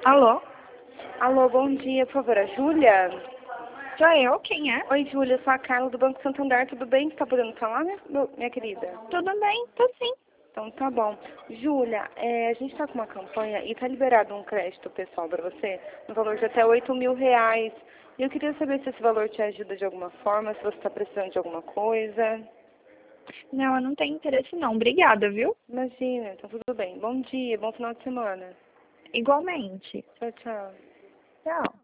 Alô? Alô, bom dia, por favor, a Júlia? Sou eu? Quem é? Oi, Júlia, eu sou a Carla do Banco Santander, tudo bem? Você tá podendo falar, minha querida? Tudo bem? Tô sim. Então tá bom. Júlia, a gente tá com uma campanha e tá liberado um crédito pessoal para você, no valor de até R$ 8.000. E eu queria saber se esse valor te ajuda de alguma forma, se você tá precisando de alguma coisa. Não, eu não tenho interesse não. Obrigada, viu? Imagina, então tudo bem. Bom dia, bom final de semana. Igualmente. Tchau, tchau. Tchau.